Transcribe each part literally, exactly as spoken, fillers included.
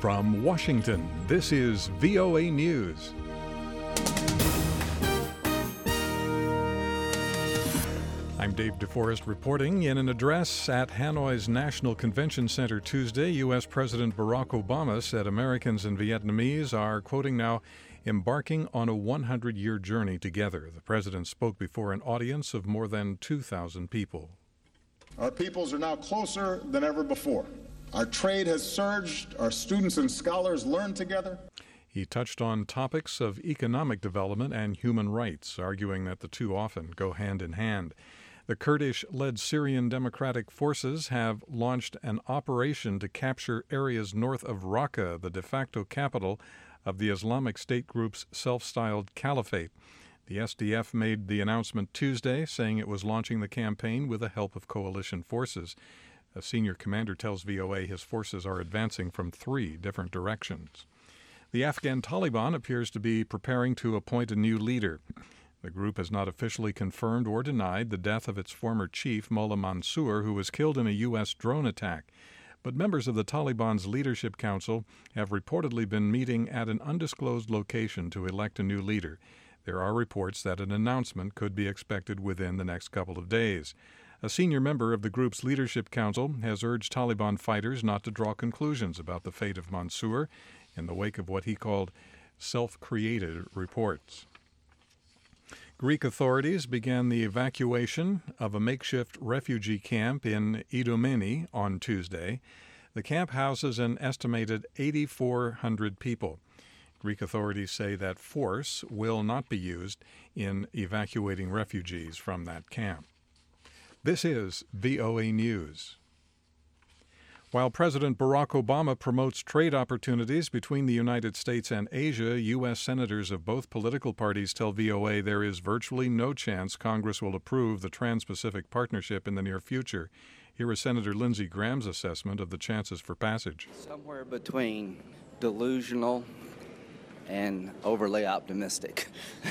From Washington, this is V O A News. I'm Dave DeForest reporting. In an address at Hanoi's National Convention Center Tuesday, U S. President Barack Obama said Americans and Vietnamese are, quoting now, embarking on a hundred-year journey together. The president spoke before an audience of more than two thousand people. Our peoples are now closer than ever before. Our trade has surged. Our students and scholars learn together. He touched on topics of economic development and human rights, arguing that the two often go hand in hand. The Kurdish-led Syrian Democratic Forces have launched an operation to capture areas north of Raqqa, the de facto capital of the Islamic State group's self-styled caliphate. The S D F made the announcement Tuesday, saying it was launching the campaign with the help of coalition forces. A senior commander tells V O A his forces are advancing from three different directions. The Afghan Taliban appears to be preparing to appoint a new leader. The group has not officially confirmed or denied the death of its former chief, Mullah Mansour, who was killed in a U S drone attack. But members of the Taliban's Leadership Council have reportedly been meeting at an undisclosed location to elect a new leader. There are reports that an announcement could be expected within the next couple of days. A senior member of the group's Leadership Council has urged Taliban fighters not to draw conclusions about the fate of Mansour in the wake of what he called self-created reports. Greek authorities began the evacuation of a makeshift refugee camp in Idomeni on Tuesday. The camp houses an estimated eight thousand four hundred people. Greek authorities say that force will not be used in evacuating refugees from that camp. This is V O A News. While President Barack Obama promotes trade opportunities between the United States and Asia, U S senators of both political parties tell V O A there is virtually no chance Congress will approve the Trans-Pacific Partnership in the near future. Here is Senator Lindsey Graham's assessment of the chances for passage. Somewhere between delusional and overly optimistic.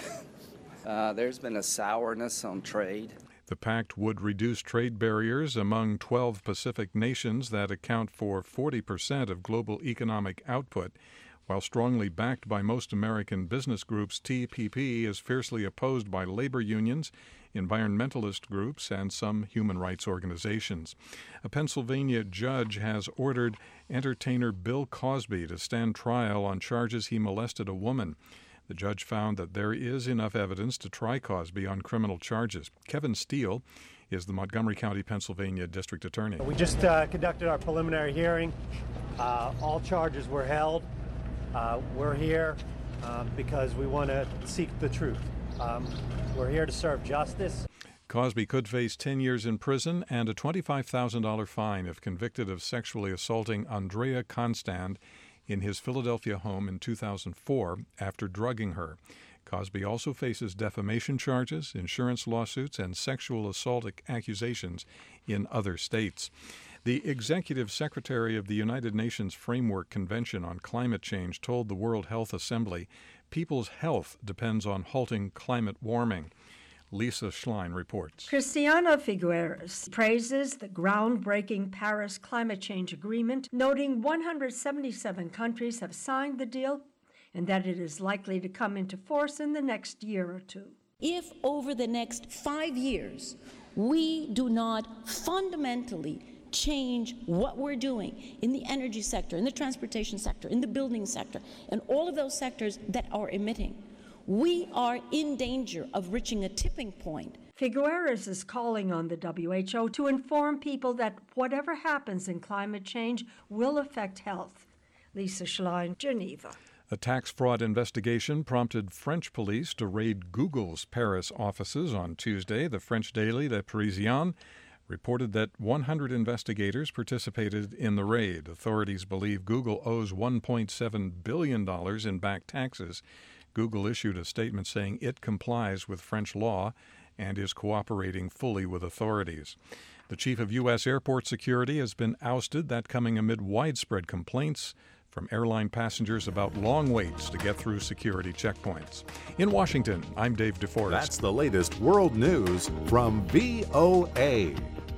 uh, there's been a sourness on trade. The pact would reduce trade barriers among twelve Pacific nations that account for forty percent of global economic output. While strongly backed by most American business groups, T P P is fiercely opposed by labor unions, environmentalist groups, and some human rights organizations. A Pennsylvania judge has ordered entertainer Bill Cosby to stand trial on charges he molested a woman. The judge found that there is enough evidence to try Cosby on criminal charges. Kevin Steele is the Montgomery County, Pennsylvania District Attorney. We just uh, conducted our preliminary hearing. Uh, all charges were held. Uh, we're here um, because we want to seek the truth. Um, we're here to serve justice. Cosby could face ten years in prison and a twenty-five thousand dollars fine if convicted of sexually assaulting Andrea Constand in his Philadelphia home in two thousand four after drugging her. Cosby also faces defamation charges, insurance lawsuits, and sexual assault accusations in other states. The executive secretary of the United Nations Framework Convention on Climate Change told the World Health Assembly people's health depends on halting climate warming. Lisa Schlein reports. Christiana Figueres praises the groundbreaking Paris Climate Change Agreement, noting one hundred seventy-seven countries have signed the deal and that it is likely to come into force in the next year or two. If over the next five years we do not fundamentally change what we're doing in the energy sector, in the transportation sector, in the building sector, and all of those sectors that are emitting, we are in danger of reaching a tipping point. Figueres is calling on the W H O to inform people that whatever happens in climate change will affect health. Lisa Schlein, Geneva. A tax fraud investigation prompted French police to raid Google's Paris offices on Tuesday. The French daily Le Parisien reported that one hundred investigators participated in the raid. Authorities believe Google owes one point seven billion dollars in back taxes. Google issued a statement saying it complies with French law and is cooperating fully with authorities. The chief of U S airport security has been ousted, that coming amid widespread complaints from airline passengers about long waits to get through security checkpoints. In Washington, I'm Dave DeForest. That's the latest world news from V O A.